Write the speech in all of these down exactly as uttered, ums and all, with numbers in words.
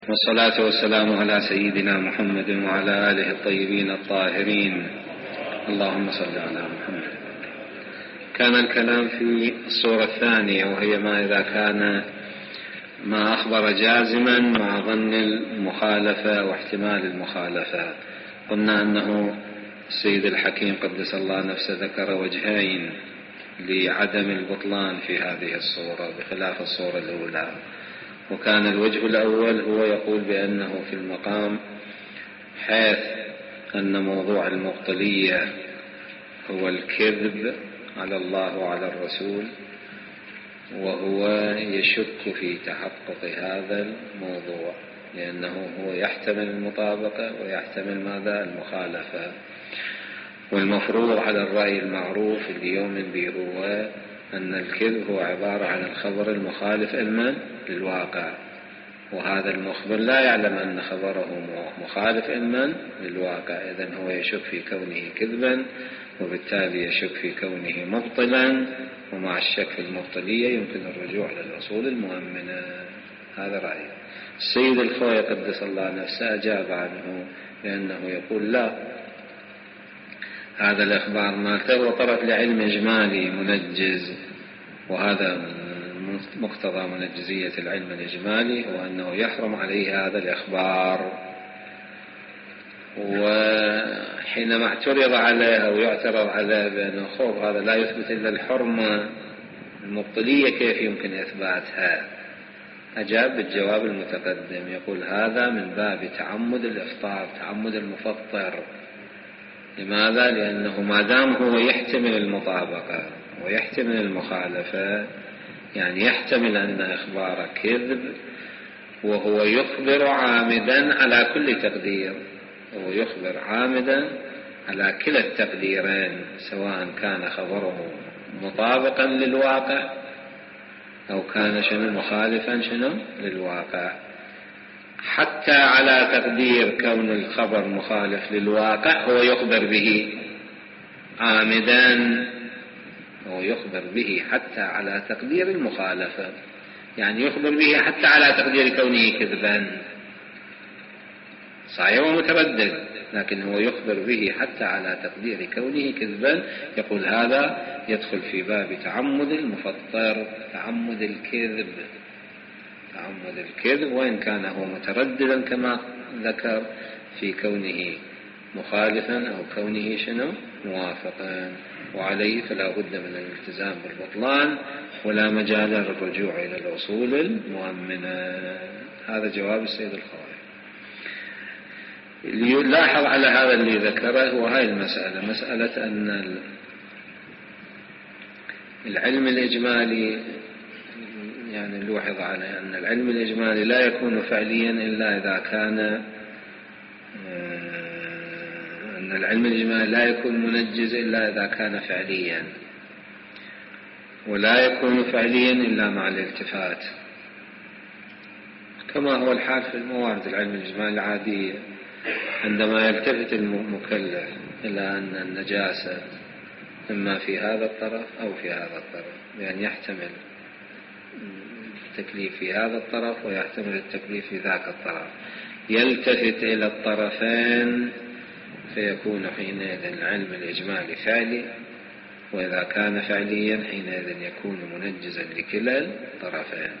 والصلاة والسلام على سيدنا محمد وعلى آله الطيبين الطاهرين. اللهم صل على محمد. كان الكلام في الصورة الثانية، وهي ما إذا كان ما أخبر جازما مع ظن المخالفة واحتمال المخالفة. قلنا أنه السيد الحكيم قدس الله نفسه ذكر وجهين لعدم البطلان في هذه الصورة بخلاف الصورة الأولى. وكان الوجه الأول هو يقول بأنه في المقام حيث أن موضوع المبطلية هو الكذب على الله وعلى الرسول، وهو يشك في تحقق هذا الموضوع لأنه هو يحتمل المطابقة ويحتمل ماذا؟ المخالفة. والمفروض على الرأي المعروف اللي يؤمن به هو أن الكذب هو عبارة عن الخبر المخالف إما للواقع، وهذا المخبر لا يعلم أن خبره مخالف إما للواقع، إذن هو يشك في كونه كذبا، وبالتالي يشك في كونه مبطلا. ومع الشك في المبطلية يمكن الرجوع للأصول المؤمنة. هذا رأيه. السيد الخوي قدس الله نفسه أجاب عنه لأنه يقول لا، هذا الإخبار مالته هو طرف لعلم إجمالي منجز، وهذا مقتضى منجزية العلم الإجمالي هو أنه يحرم عليه هذا الإخبار. وحينما اعترض عليه أو يعترض عليه بأنه خوف هذا لا يثبت إلا الحرمة المبطلية، كيف يمكن إثباتها؟ أجاب بالجواب المتقدم، يقول هذا من باب تعمد الإفطار، تعمد المفطر. لماذا؟ لأنه ما دام هو يحتمل المطابقة ويحتمل المخالفة، يعني يحتمل أن إخبار كذب، وهو يخبر عامدا على كل تقدير، وهو يخبر عامدا على كلا التقديرين، سواء كان خبره مطابقا للواقع أو كان شنو مخالفا شنو للواقع. حتى على تقدير كون الخبر مخالف للواقع هو يخبر به عامدا، هو يخبر به حتى على تقدير المخالفة، يعني يخبر به حتى على تقدير كونه كذبا. صحيح هو متردد، لكن هو يخبر به حتى على تقدير كونه كذبا. يقول هذا يدخل في باب تعمد المفطر، تعمد الكذب، تعمد الكذب، وإن كان هو مترددا كما ذكر في كونه مخالفا أو كونه شنو موافقا. وعليه فلا بد من الالتزام بالبطلان ولا مجال للرجوع إلى الأصول المؤمنة. هذا جواب السيد الخوي. اللي يلاحظ على هذا اللي ذكره وهي المسألة، مسألة أن العلم الإجمالي، يعني نلاحظ على أن العلم الإجمالي لا يكون فعليا إلا إذا كان أن العلم الإجمالي لا يكون منجز إلا إذا كان فعليا، ولا يكون فعليا إلا مع الالتفات، كما هو الحال في الموارد العلم الإجمالي العادية. عندما يلتفت المكلف إلى أن النجاسة إما في هذا الطرف أو في هذا الطرف، يعني يحتمل التكليف في هذا الطرف ويحتمل التكليف في ذاك الطرف، يلتفت إلى الطرفين فيكون حينئذ العلم الإجمالي فعلي، وإذا كان فعليا حينئذ يكون منجزا لكلا الطرفين.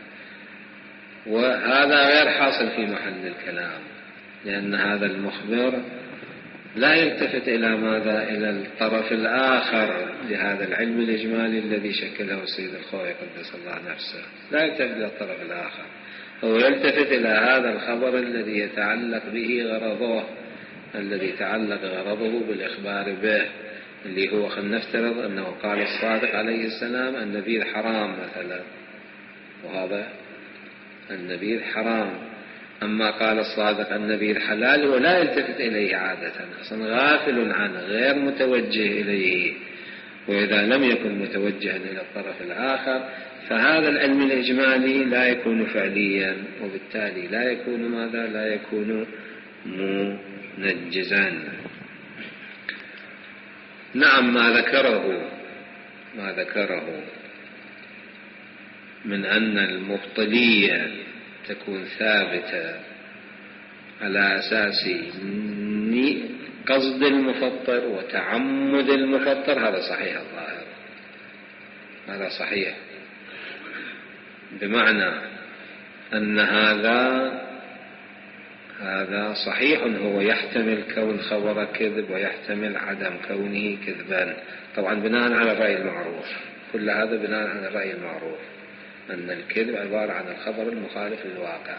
وهذا غير حاصل في محل الكلام، لأن هذا المخبر لا يلتفت إلى ماذا؟ إلى الطرف الآخر لهذا العلم الإجمالي الذي شكله السيد الخوي قدس الله نفسه، لا يلتفت إلى الطرف الآخر، هو يلتفت إلى هذا الخبر الذي يتعلق به غرضه، الذي تعلق غرضه بالإخبار به، اللي هو خلينا نفترض أنه قال الصادق عليه السلام النبيذ حرام مثلا، وهذا النبيذ حرام. أما قال الصادق النبيذ حلال ولا يلتفت إليه عادة، أصلا غافل عنه غير متوجه إليه. وإذا لم يكن متوجها إلى الطرف الآخر فهذا العلم الإجمالي لا يكون فعليا، وبالتالي لا يكون ماذا؟ لا يكون منجزا. نعم، ما ذكره ما ذكره من أن المبطلية تكون ثابتة على أساس قصد المفطر وتعمد المفطر هذا صحيح الظاهر، هذا صحيح، بمعنى أن هذا هذا صحيح، هو يحتمل كون خبر كذب ويحتمل عدم كونه كذبا، طبعا بناء على الرأي المعروف، كل هذا بناء على الرأي المعروف أن الكذب عبارة عن الخبر المخالف للواقع،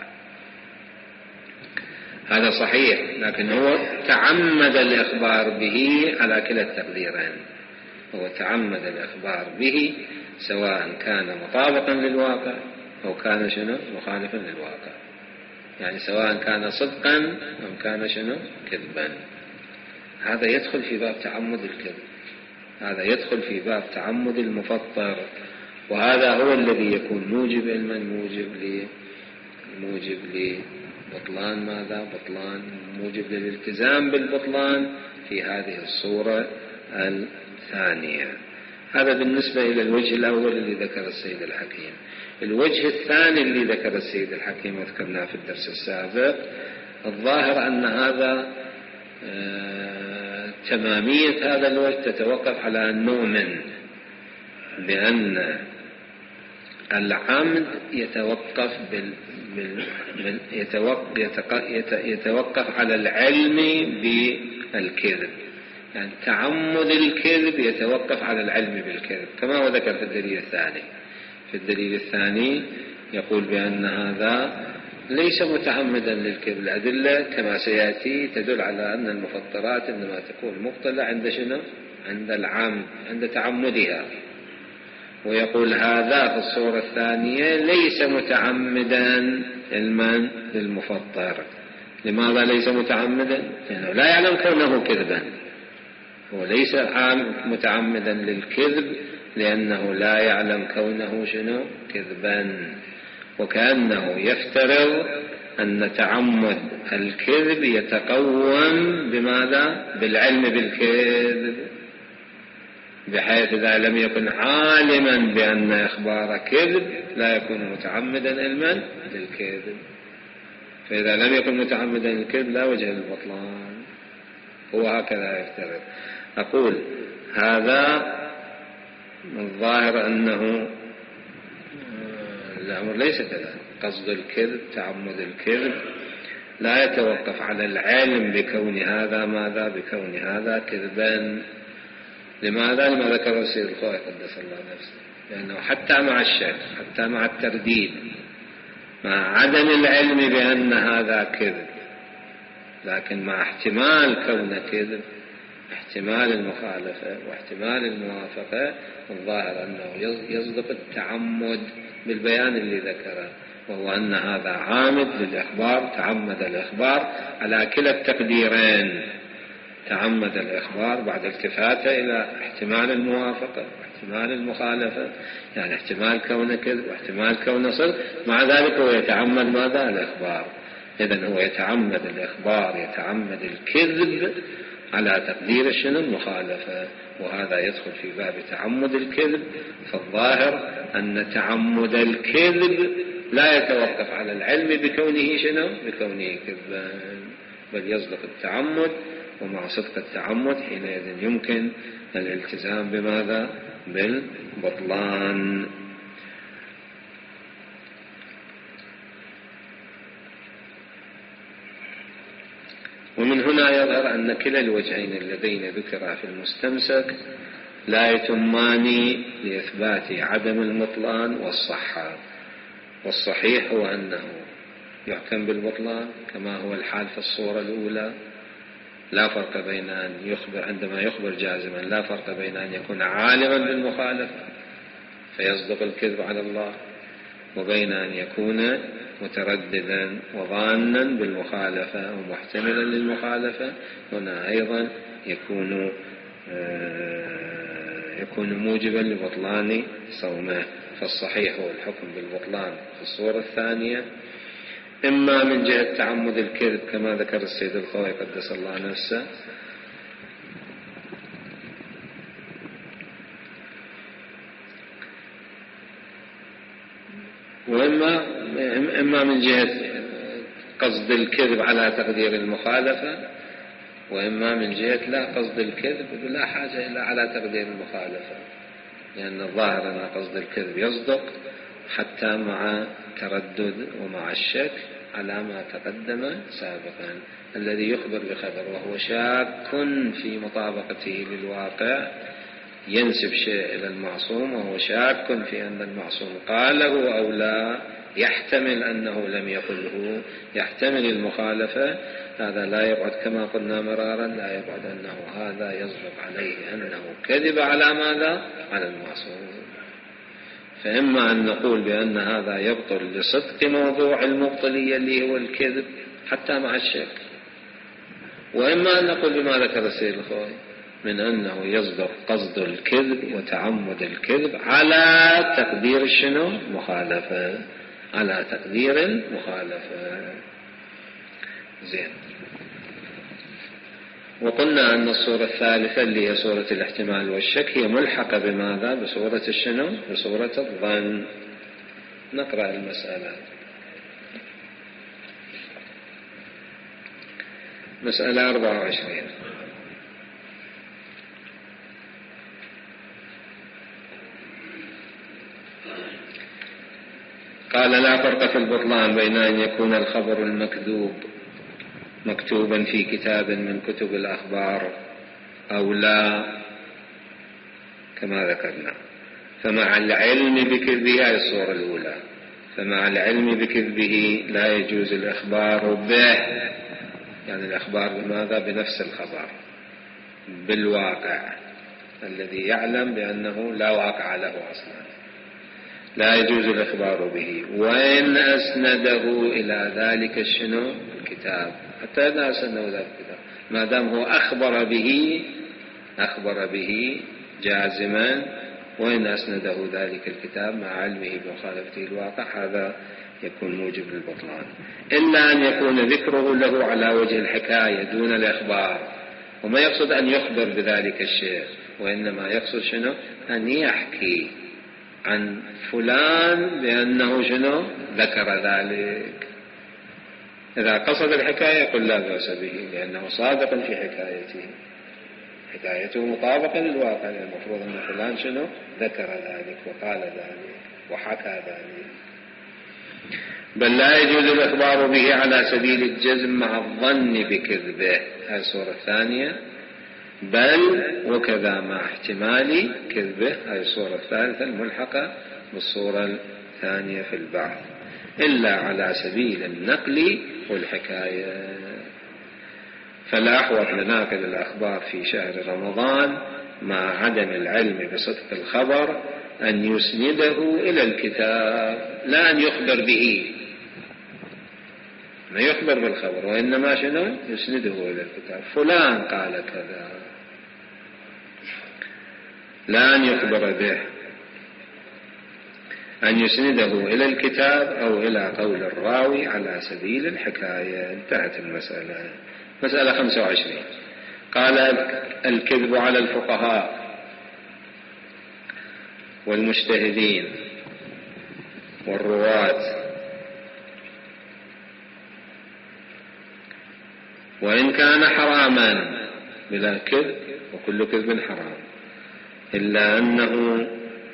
هذا صحيح، لكن هو تعمد الإخبار به على كلا التقديرين، هو تعمد الإخبار به سواء كان مطابقا للواقع أو كان شنو مخالفا للواقع، يعني سواء كان صدقا أم كان شنو كذبا، هذا يدخل في باب تعمد الكذب، هذا يدخل في باب تعمد المفطر، وهذا هو الذي يكون موجب علما موجب لي موجب لبطلان ماذا بطلان موجب للالتزام بالبطلان في هذه الصورة الثانية. هذا بالنسبة إلى الوجه الأول اللي ذكر السيد الحكيم. الوجه الثاني اللي ذكر السيد الحكيم وذكرناه في الدرس السابق، الظاهر أن هذا آه تمامية هذا الوجه تتوقف على أن نؤمن بأن العمد يتوقف بال بال بال يتوقف, يتوقف على العلم بالكذب، يعني تعمد الكذب يتوقف على العلم بالكذب، كما هو ذكر في الدليل الثاني. في الدليل الثاني يقول بأن هذا ليس متعمدا للكذب، الأدلة كما سيأتي تدل على أن المفطرات إنما تكون مبطلة عند شنو؟ عند العمد، عند تعمدها. ويقول هذا في الصورة الثانية ليس متعمدا علما للمفطر. لماذا ليس متعمدا؟ لأنه لا يعلم كونه كذبا، هو ليس متعمدا للكذب لأنه لا يعلم كونه شنو كذبا، وكأنه يفترض أن تعمد الكذب يتقوم بماذا؟ بالعلم بالكذب، بحيث إذا لم يكن عالما بأن إخبار كذب لا يكون متعمدا علما للكذب، فإذا لم يكن متعمدا للكذب لا وجه للبطلان، هو هكذا يفترض. أقول هذا الظاهر أنه الأمر ليس كذلك، قصد الكذب تعمد الكذب لا يتوقف على العلم بكون هذا ماذا بكون هذا كذبا. لماذا؟ لما ذكر السيد الخوئي قدس الله نفسه، لأنه حتى مع الشك، حتى مع الترديد، مع عدم العلم بأن هذا كذب، لكن مع احتمال كون كذب، احتمال المخالفة واحتمال الموافقة، الظاهر أنه يصدق التعمد بالبيان اللي ذكره، وهو أن هذا عامد للإخبار، تعمد الإخبار على كلا التقديرين، تعمد الإخبار بعد التفاته إلى احتمال الموافقة واحتمال المخالفة، يعني احتمال كون كذب واحتمال كون صدق، مع ذلك هو يتعمد ماذا؟ الإخبار. إذن هو يتعمد الإخبار، يتعمد الكذب على تقدير شنو المخالفة، وهذا يدخل في باب تعمد الكذب. فالظاهر أن تعمد الكذب لا يتوقف على العلم بكونه شنو بكونه كذبا، بل يصدق التعمد، ومع صدق التعمد حينئذ يمكن الالتزام بماذا؟ بالبطلان. ومن هنا يظهر أن كلا الوجهين اللذين ذكرا في المستمسك لا يتمان لإثبات عدم المطلان والصحة، والصحيح هو أنه يحكم بالبطلان كما هو الحال في الصورة الأولى، لا فرق بين أن يخبر عندما يخبر جازما، لا فرق بين أن يكون عالما بالمخالفة فيصدق الكذب على الله، وبين أن يكون مترددا وظانا بالمخالفة ومحتملا للمخالفة، هنا أيضا يكون يكون موجبا لبطلان صومه. فالصحيح هو الحكم بالبطلان في الصورة الثانية، إما من جهة تعمد الكذب كما ذكر السيد الخوئي قدس الله نفسه، وإما إما من جهة قصد الكذب على تقدير المخالفة، وإما من جهة لا قصد الكذب بلا حاجة إلا على تقدير المخالفة، لأن الظاهر أن قصد الكذب يصدق حتى مع تردد ومع الشك على ما تقدم سابقا. الذي يخبر بخبر وهو شاك في مطابقته للواقع ينسب شيء إلى المعصوم وهو شاك في أن المعصوم قاله أو لا، يحتمل أنه لم يقله، يحتمل المخالفة، هذا لا يبعد كما قلنا مرارا، لا يبعد أنه هذا يصدق عليه أنه كذب على ماذا؟ على المعصوم. فإما أن نقول بأن هذا يبطل لصدق موضوع المبطلية اللي هو الكذب حتى مع الشك، وإما أن نقول بما ذكر السيد الخوي من أنه يصدق قصد الكذب وتعمد الكذب على تقدير الشنو؟ مخالفة، على تقدير المخالفة. زين. وقلنا أن الصورة الثالثة اللي هي صورة الاحتمال والشك هي ملحقة بماذا؟ بصورة الشنو؟ بصورة الظن. نقرأ المسألة. مسألة أربعة وعشرين. قال لا فرق في البطلان بين أن يكون الخبر المكذوب مكتوبا في كتاب من كتب الأخبار أو لا كما ذكرنا. فمع العلم بكذبه، هذه الصورة الأولى، فمع العلم بكذبه لا يجوز الإخبار به، يعني الإخبار بماذا؟ بنفس الخبر بالواقع الذي يعلم بأنه لا واقع له أصلا، لا يجوز الإخبار به وإن أسنده إلى ذلك الشنو؟ الكتاب، حتى إذا أسنده ذلك الكتاب ما دام هو أخبر به أخبر به جازما، وإن أسنده ذلك الكتاب مع علمه بمخالفته الواقع هذا يكون موجب للبطلان، إلا أن يكون ذكره له على وجه الحكاية دون الإخبار. وما يقصد أن يخبر بذلك الشيء، وإنما يقصد شنو؟ أن يحكي عن فلان بأنه شنو؟ ذكر ذلك. إذا قصد الحكاية يقول لا بأس به لأنه صادق في حكايته، حكايته مطابقة للواقع، المفروض أن فلان شنو؟ ذكر ذلك وقال ذلك وحكى ذلك. بل لا يجوز الإخبار به على سبيل الجزم مع الظن بكذبه، هذه الصورة الثانية. بل وكذا مع احتمال كذبه، هذه الصورة الثالثة الملحقة بالصورة الثانية في البعض، إلا على سبيل النقل والحكاية. فلا أحوط لناقل الأخبار في شهر رمضان مع عدم العلم بصدق الخبر أن يسنده إلى الكتاب، لا أن يخبر به، ما يخبر بالخبر، وإنما شنو؟ يسنده إلى الكتاب، فلان قال كذا، لا أن يخبر به، أن يسنده إلى الكتاب أو إلى قول الراوي على سبيل الحكاية. انتهت المسألة. مسألة خمسة وعشرين. قال الكذب على الفقهاء والمجتهدين والرواة وإن كان حراما بلا كذب، وكل كذب حرام، إلا أنه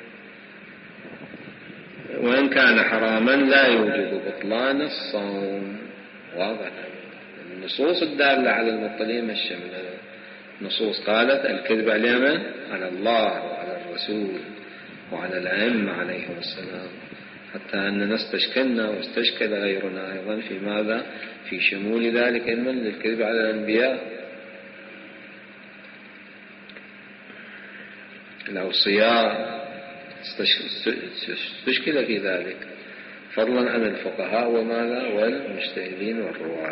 وإن كان حراما لا يوجب بطلان الصوم. واضح. النصوص الدالة على المبطلين الشملة نصوص قالت الكذب على على الله وعلى الرسول وعلى الأئمة عليهم السلام، حتى أننا استشكلنا واستشكل غيرنا أيضا في ماذا؟ في شمول ذلك علما للكذب على الأنبياء، الأوصياء استشكل في ذلك، فضلا عن الفقهاء وماذا؟ والمجتهدين والرواة.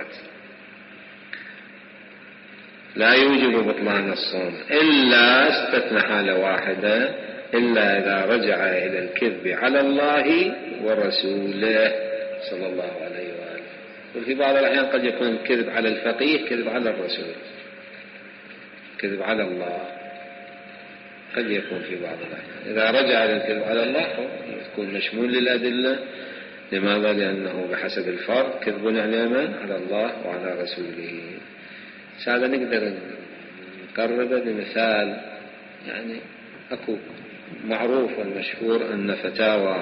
لا يوجب بطلان الصوم إلا استثنى حالة واحدة، إلا إذا رجع إلى الكذب على الله ورسوله صلى الله عليه وآله. وفي بعض الأحيان قد يكون الكذب على الفقيه كذب على الرسول، كذب على الله قد يكون في بعض الأحيان. إذا رجع إلى الكذب على الله يكون مشمول للأدلة لماذا؟ لأنه بحسب الفرق كذب اليمين على الله وعلى رسوله. هذا نقدر نقربه بمثال، يعني أكو معروف والمشهور أن فتاوى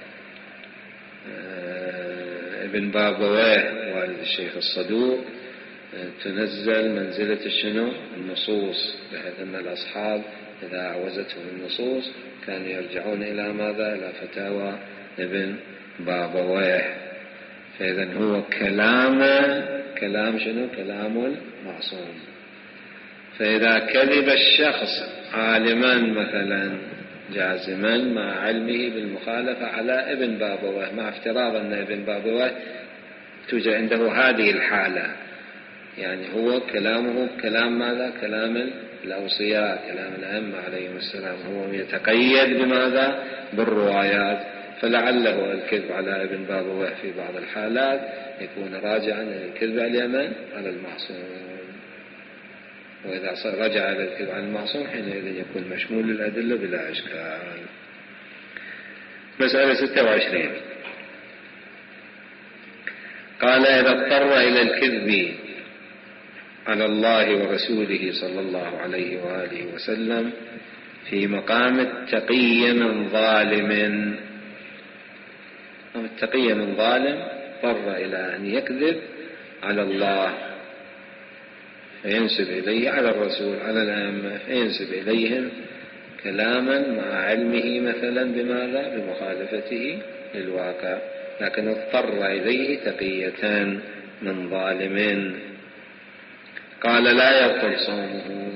ابن بابويه والد الشيخ الصدوق تنزل منزلة الشنو النصوص، بحيث أن الأصحاب إذا عوزتهم النصوص كانوا يرجعون إلى ماذا؟ إلى فتاوى ابن بابويه. فإذا هو كلام كلام شنو؟ كلام المعصوم. فإذا كذب الشخص عالما مثلا جازما مع علمه بالمخالفة على ابن بابويه، مع افتراض أن ابن بابويه توجد عنده هذه الحالة، يعني هو كلامه كلام ماذا؟ كلام الأوصياء، كلام الأئمة عليهم السلام، هو يتقيد بماذا؟ بالروايات، فلعله الكذب على ابن بابويه في بعض الحالات يكون راجعا إلى الكذب على اليمن على المعصوم. وإذا رجع إلى الكذب على المعصوم حينئذ يكون مشمول للأدلة بلا إشكال. مسألة ستة وعشرين، قال إذا اضطر إلى الكذب على الله ورسوله صلى الله عليه وآله وسلم في مقام التقي من ظالم، التقي من ظالم اضطر إلى أن يكذب على الله فينسب إليه على الرسول على الأئمة، فينسب إليهم كلاما مع علمه مثلا بماذا؟ بمخالفته للواقع، لكن اضطر إليه تقية من ظالم. قال لا يبطل صومه،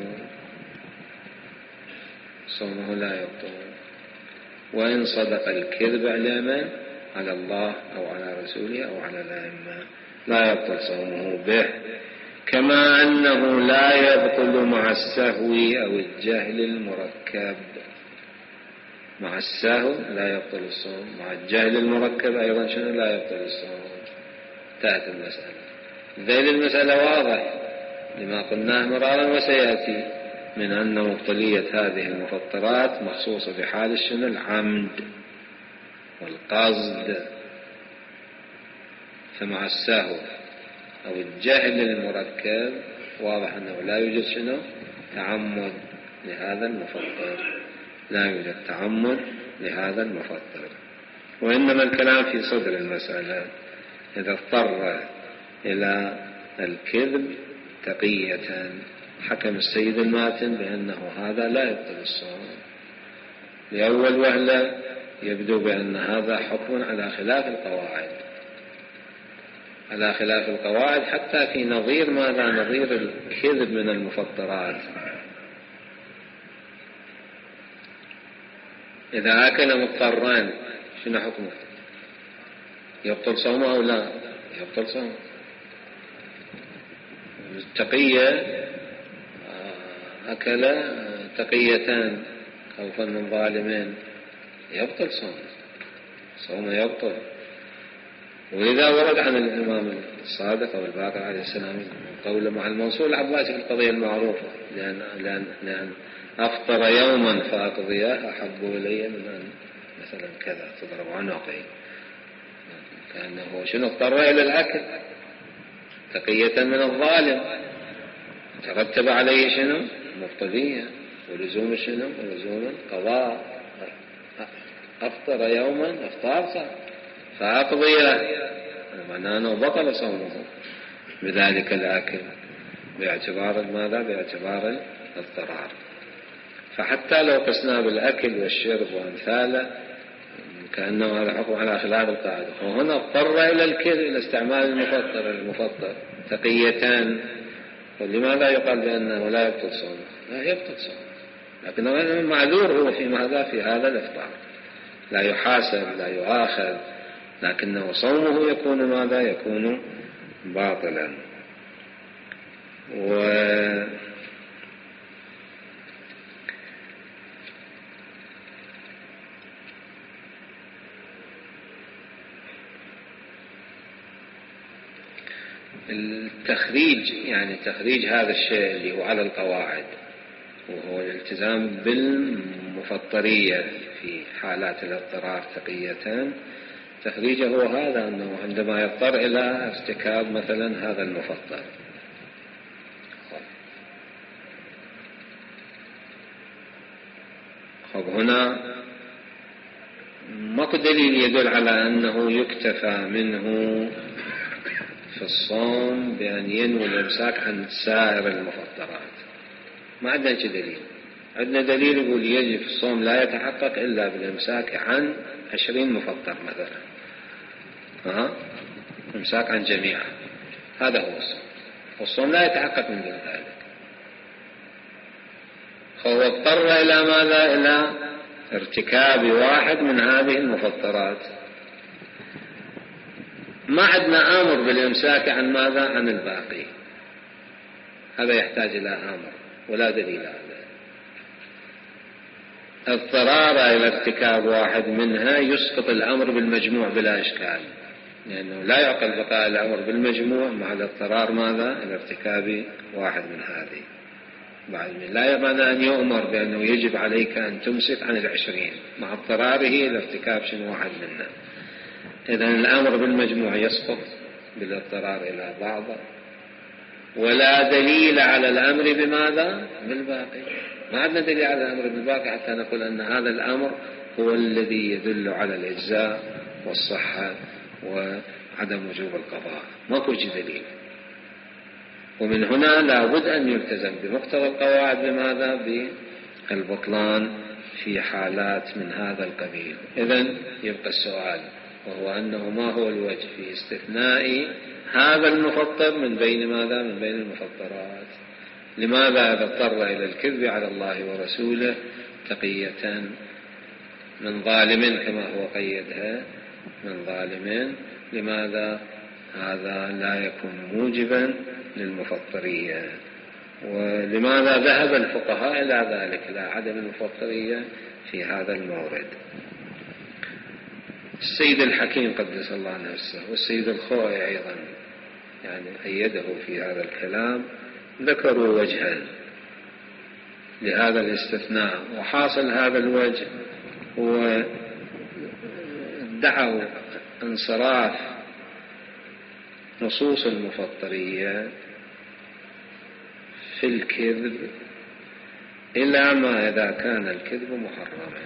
صومه لا يبطل، وإن صدق الكذب على على الله أو على رسوله أو على الأئمة لا يبطل صومه به، كما أنه لا يبطل مع السهو أو الجهل المركب. مع السهو لا يبطل الصوم، مع الجهل المركب أيضا شنو؟ لا يبطل الصوم. انتهت المسألة. ذيل المسألة واضح لما قلناه مرارا وسيأتي من أن مبطلية هذه المفطرات مخصوصة بحال الشنو؟ العمد والقصد. فمع السهو أو الجهل المركب واضح أنه لا يوجد شنو؟ تعمد لهذا المفطر، لا يوجد تعمد لهذا المفطر، وإنما الكلام في صدر المسألة. إذا اضطر إلى الكذب تقية حكم السيد الماتن بأنه هذا لا يبطل الصوم. لأول وهلة يبدو بأن هذا حكم على خلاف القواعد، على خلاف القواعد حتى في نظير ماذا؟ نظير الكذب من المفطرات. إذا أكل مضطرا شنو حكمه؟ يبطل صومه أو لا؟ يبطل صومه. التقية أكل تقيتان خوفا من ظالمين يبطل صومه، صومه يبطل. ولذا ورد عن الإمام الصادق أو الباقر عليه السلام قوله مع الموصول العباسي في القضية المعروفة، لأن, لأن, لأن أفطر يوما فأقضيه أحب إلي من أن مثلا كذا تضرب عنقي، كأنه شنو؟ اضطر إلى الأكل تقية من الظالم، ترتب عليه شنو؟ مبطلية ولزوم شنو؟ ولزوم القضاء. أفطر يوما أفطار صار فأقضيه، معناه أنه بطل صومه بذلك الأكل باعتبار ماذا؟ باعتبار الاضطرار. فحتى لو قسنا بالأكل والشرب وأمثاله كأنه هذا حكم على خلاف القاعدة، وهنا اضطر إلى الكذب إلى استعمال المفطر المفطر تقيتان، ولماذا يقال بأنه لا يبطل صومه؟ لا يبطل صومه، لكنه معذور هو في ماذا؟ في هذا الإفطار، لا يحاسب لا يؤاخذ، لكنه صومه يكون ماذا؟ يكون باطلا. و التخريج، يعني تخريج هذا الشيء اللي هو على القواعد، وهو الالتزام بالمفطرية في حالات الاضطرار تقية، تخريجه هو هذا، أنه عندما يضطر إلى ارتكاب مثلا هذا المفطر. خب هنا ماكو دليل يدل على أنه يكتفى منه في الصوم بأن ينوي الإمساك عن سائر المفطرات. ما عندنا دليل. عندنا دليل يقول يجب الصوم لا يتحقق إلا بالإمساك عن عشرين مفطر مثلا، أه؟ إمساك عن جميعها، هذا هو الصوم. والصوم لا يتحقق من دون ذلك. هو اضطر إلى ماذا؟ إلى ارتكاب واحد من هذه المفطرات. ما عندنا أمر بالإمساك عن ماذا؟ عن الباقي. هذا يحتاج إلى أمر ولا دليل عليه. اضطرار إلى ارتكاب واحد منها يسقط الأمر بالمجموع بلا إشكال، لأنه لا يعقل بقاء الأمر بالمجموع مع الاضطرار ماذا؟ إلى ارتكاب واحد من هذه. بعد من لا يمنع أن يؤمر بأنه يجب عليك أن تمسك عن العشرين مع اضطراره إلى ارتكاب شنو واحد منها. إذن الأمر بالمجموع يسقط بالاضطرار إلى بعضه، ولا دليل على الأمر بماذا؟ بالباقي. ما عندنا دليل على الأمر بالباقي حتى نقول أن هذا الأمر هو الذي يدل على الإجزاء والصحة وعدم وجوب القضاء. ما كوجي دليل. ومن هنا لا بد أن يلتزم بمقتضى القواعد بماذا؟ بالبطلان في حالات من هذا القبيل. إذن يبقى السؤال، وهو أنه ما هو الوجه في استثناء هذا المفطر من بين ماذا؟ من بين المفطرات. لماذا إذا اضطر إلى الكذب على الله ورسوله تقية من ظالم كما هو قيدها من ظالم، لماذا هذا لا يكون موجبا للمفطرية؟ ولماذا ذهب الفقهاء إلى ذلك، إلى عدم المفطرية في هذا المورد؟ السيد الحكيم قدس الله نفسه والسيد الخوئي أيضا يعني أيده في هذا الكلام، ذكروا وجها لهذا الاستثناء، وحاصل هذا الوجه هو ادعوا انصراف نصوص المفطرية في الكذب إلا ما إذا كان الكذب محرما.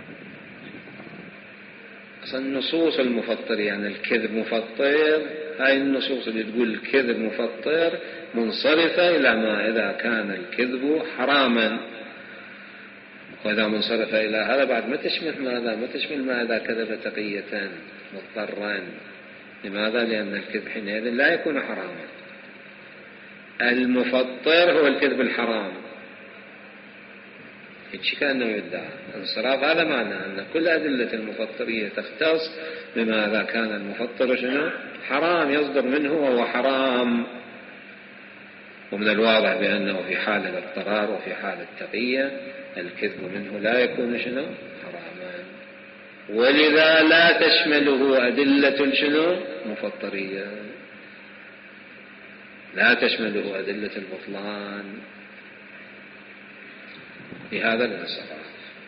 أصلا نصوص المفطر يعني الكذب مفطر، هاي النصوص اللي تقول الكذب مفطر منصرفة إلى ما إذا كان الكذب حراما. وإذا منصرفة إلى هذا بعد ما تشمل ماذا؟ ما تشمل ما إذا كذب تقية مضطرا. لماذا؟ لأن الكذب حينئذ لا يكون حراما. المفطر هو الكذب الحرام. هيك كأنه يدعى انصراف. هذا معنى أن كل أدلة المفطرية تختص بما إذا كان المفطر شنو؟ حرام، يصدر منه وهو حرام. ومن الواضح بأنه في حال الاضطرار وفي حال التقية الكذب منه لا يكون شنو؟ حراما. ولذا لا تشمله أدلة شنو؟ مفطرية، لا تشمله أدلة البطلان لهذا الانصراف.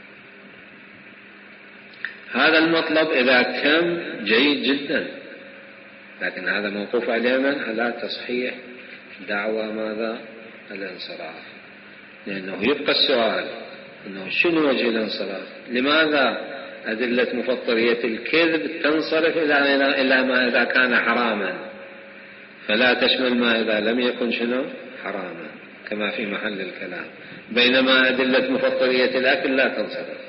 هذا المطلب إذا كان جيد جدا، لكن هذا موقوف على من؟ على تصحيح دعوى ماذا؟ الانصراف. لأنه يبقى السؤال أنه شنو وجه الانصراف؟ لماذا أدلة مفطرية الكذب تنصرف إلى ما إذا كان حراما، فلا تشمل ما إذا لم يكن شنو؟ حراما، كما في محل الكلام. بينما أدلة مفطرية الأكل لا تنصرف.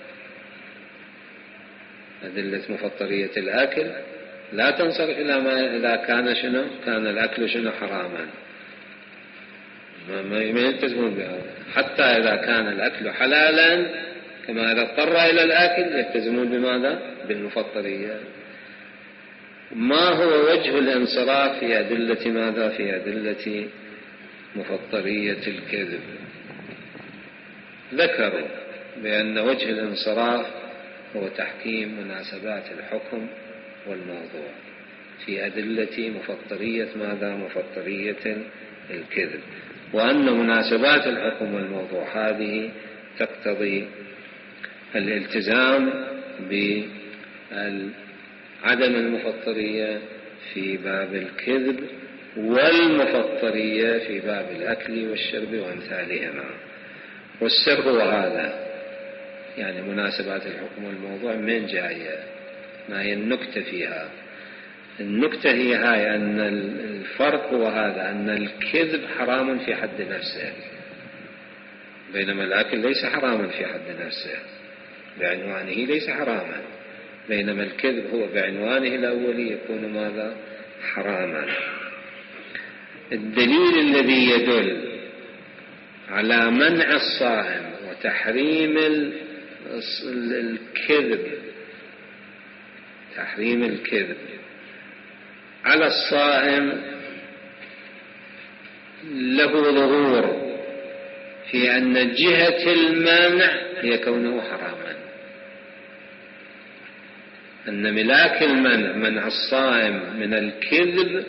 أدلة مفطرية الأكل لا تنصرف إلى ما إذا كان شنو؟ كان الأكل شنو؟ حراما. ما يلتزمون بهذا. حتى إذا كان الأكل حلالا كما إذا اضطر إلى الأكل يلتزمون بماذا؟ بالمفطرية. ما هو وجه الانصراف في أدلة ماذا؟ في أدلة مفطرية الكذب. ذكروا بأن وجه الانصراف هو تحكيم مناسبات الحكم والموضوع في أدلة مفطرية ماذا؟ مفطرية الكذب، وأن مناسبات الحكم والموضوع هذه تقتضي الالتزام عدم المفطرية في باب الكذب، والمفطرية في باب الأكل والشرب وأمثالهما. والسر هو هذا، يعني مناسبات الحكم والموضوع من جاية، ما هي النكتة فيها؟ النكتة هي هاي، أن الفرق هو هذا، أن الكذب حرام في حد نفسه، بينما الأكل ليس حراما في حد نفسه، بعنوانه ليس حراما، بينما الكذب هو بعنوانه الأولي يكون ماذا؟ حراما. الدليل الذي يدل على منع الصائم وتحريم الكذب، تحريم الكذب على الصائم له ظهور في أن جهة المانع هي كونه حراما، أن ملاك المنع، منع الصائم من الكذب،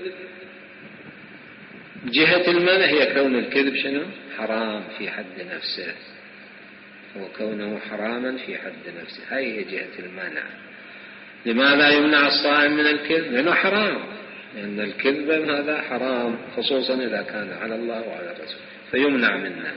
جهة المنع هي كون الكذب شنو؟ حرام في حد نفسه، وكونه حراما في حد نفسه، هاي هي جهة المنع. لماذا يمنع الصائم من الكذب؟ لأنه حرام، لأن الكذب هذا حرام، خصوصا إذا كان على الله وعلى الرسول، فيمنع منه.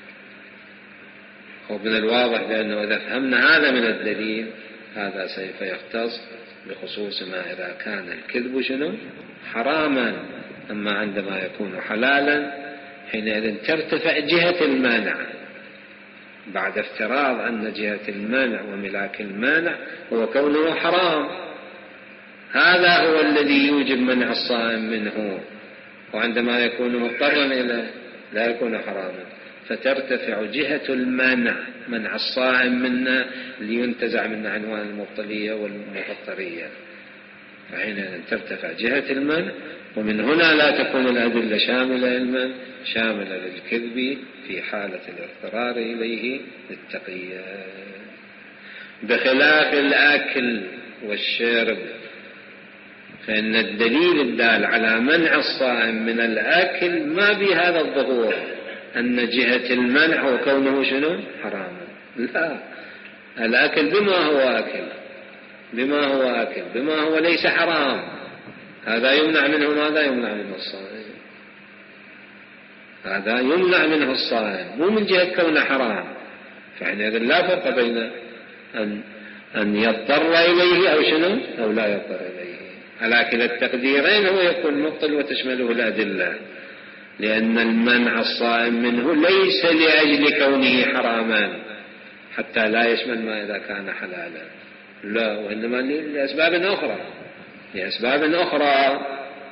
ومن الواضح بأنه إذا فهمنا هذا من الدليل، هذا سوف يختص بخصوص ما إذا كان الكذب شنو؟ حراما. أما عندما يكون حلالا حينئذ ترتفع جهة المانع، بعد افتراض أن جهة المانع وملاك المانع هو كونه حرام، هذا هو الذي يوجب منع الصائم منه، وعندما يكون مضطرا إليه لا يكون حراما، فترتفع جهة المانع، منع الصائم منه لينتزع من عنوان المبطلية والمفطرية، فحينئذ ترتفع جهة المنع، ومن هنا لا تكون الأدلة شاملة للمنع، شاملة للكذب في حالة الاضطرار إليه للتقية، بخلاف الأكل والشرب، فإن الدليل الدال على منع الصائم من الأكل ما بهذا الظهور أن جهة المنع هو كونه شنو؟ حراما. لا، الأكل بما هو أكل، بما هو أكل بما هو ليس حرام، هذا يمنع منه ماذا؟ يمنع منه الصائم، هذا يمنع منه الصائم، مو من جهة كونه حرام. فحينئذ لا فرق بين أن أن يضطر إليه أو شنو أو لا يضطر إليه، على كلا التقديرين هو يكون مبطل وتشمله الأدلة، لأن المنع الصائم منه ليس لأجل كونه حراما حتى لا يشمل ما إذا كان حلالا، لا، وإنما لأسباب أخرى، لأسباب أخرى،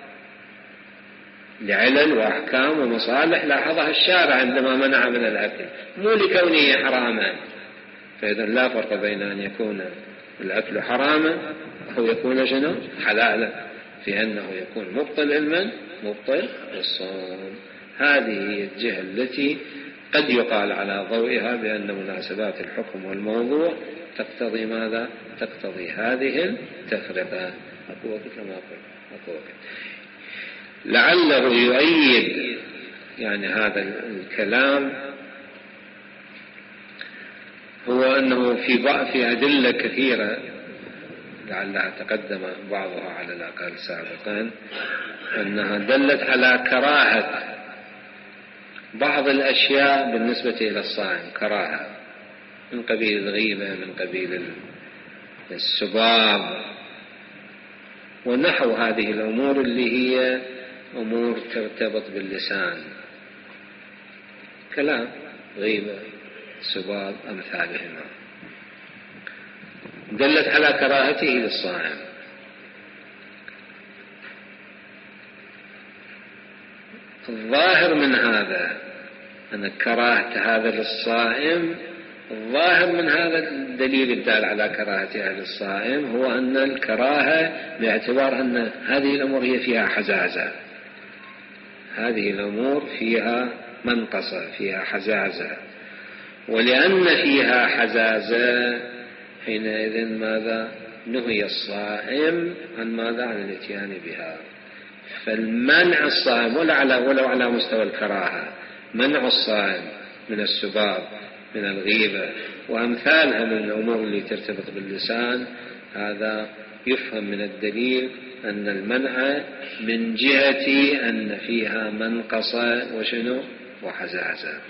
لعلل وأحكام ومصالح لاحظها الشارع عندما منع من الأكل، مو لكونه حراما. فإذا لا فرق بين أن يكون الأكل حراما أو يكون شنو حلالا، في أنه يكون مبطل علما مبطل للصوم. هذه هي الجهة التي قد يقال على ضوئها بأن مناسبات الحكم والموضوع تقتضي ماذا؟ تقتضي هذه التفرقة. أقول كما أقول لعله يؤيد يعني هذا الكلام هو أنه في في أدلة كثيرة لعلها تقدم بعضها على الأقل سابقا، أنها دلت على كراهة بعض الأشياء بالنسبة إلى الصائم، كراهة من قبيل الغيبة، من قبيل السباب ونحو هذه الأمور اللي هي أمور ترتبط باللسان، كلام، غيبة، سباب، أمثالهما، دلت على كراهته للصائم. الظاهر من هذا أن كراهة هذا للصائم، الظاهر من هذا الدليل الدال على كراهته للصائم هو أن الكراهة باعتبار أن هذه الأمور هي فيها حزازة، هذه الأمور فيها منقصة، فيها حزازة، ولأن فيها حزازة حينئذ ماذا؟ نهي الصائم عن ماذا؟ عن الاتيان بها. فالمنع الصائم ولو على, ولو على مستوى الكراهة، منع الصائم من السباب، من الغيبة وأمثالها من الأمور اللي ترتبط باللسان، هذا يفهم من الدليل أن المنع من جهة أن فيها منقصة وشنو وحزازة.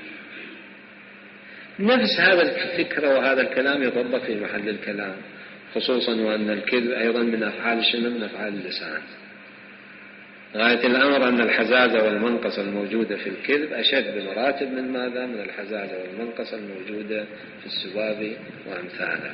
نفس هذا الفكرة وهذا الكلام يطبق في محل الكلام، خصوصا وأن الكذب أيضا من أفعال شنو من أفعال اللسان. غاية الأمر أن الحزازة والمنقصة الموجودة في الكذب أشد بمراتب من ماذا؟ من الحزازة والمنقصة الموجودة في السباب وأمثالها.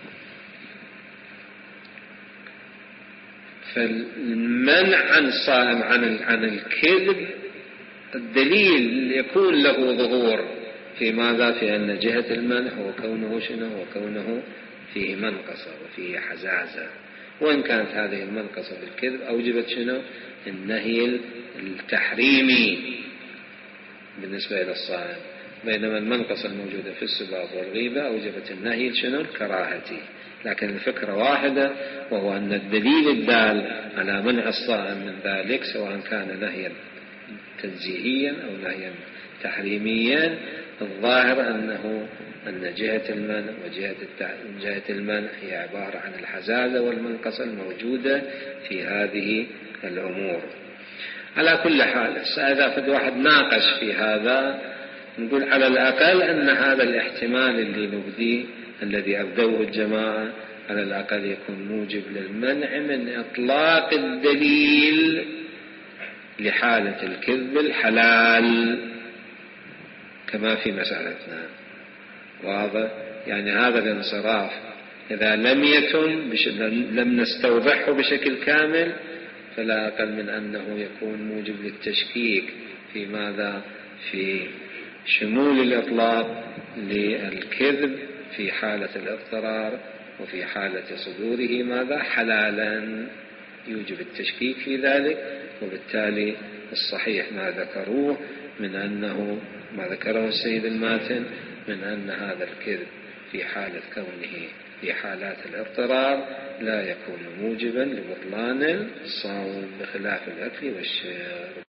فالمنع عن الصائم عن عن الكذب الدليل يكون له ظهور في ماذا؟ في أن جهة المنع هو كونه شنو؟ هو كونه فيه منقصة وفيه حزازة، وإن كانت هذه المنقصة بالكذب أوجبت شنو؟ النهي التحريمي بالنسبة إلى الصائم، بينما المنقصة الموجودة في السباب والغيبة أوجبت النهي شنو؟ الكراهة. لكن الفكرة واحدة، وهو أن الدليل الدال على منع الصائم من ذلك سواء كان نهيا تنزيهيا أو نهيا تحريميا، الظاهر أنه أن جهة المنع وجهة جهة المنع هي عبارة عن الحزازة والمنقصة الموجودة في هذه الأمور. على كل حال إذا فد واحد ناقش في هذا نقول على الأقل أن هذا الاحتمال اللي نبديه الذي أبدوه الجماعة على الأقل يكون موجب للمنع من إطلاق الدليل لحالة الكذب الحلال كما في مسألتنا. واضح؟ يعني هذا الانصراف إذا لم يتم بش... لم نستوضحه بشكل كامل فلا أقل من أنه يكون موجب للتشكيك في ماذا؟ في شمول الإطلاق للكذب في حالة الاضطرار وفي حالة صدوره ماذا؟ حلالا، يوجب التشكيك في ذلك. وبالتالي الصحيح ما ذكروه من أنه ما ذكره السيد الماتن من أن هذا الكذب في حالة كونه في حالات الاضطرار لا يكون موجبا لبطلان الصوم بخلاف الأكل والشرب.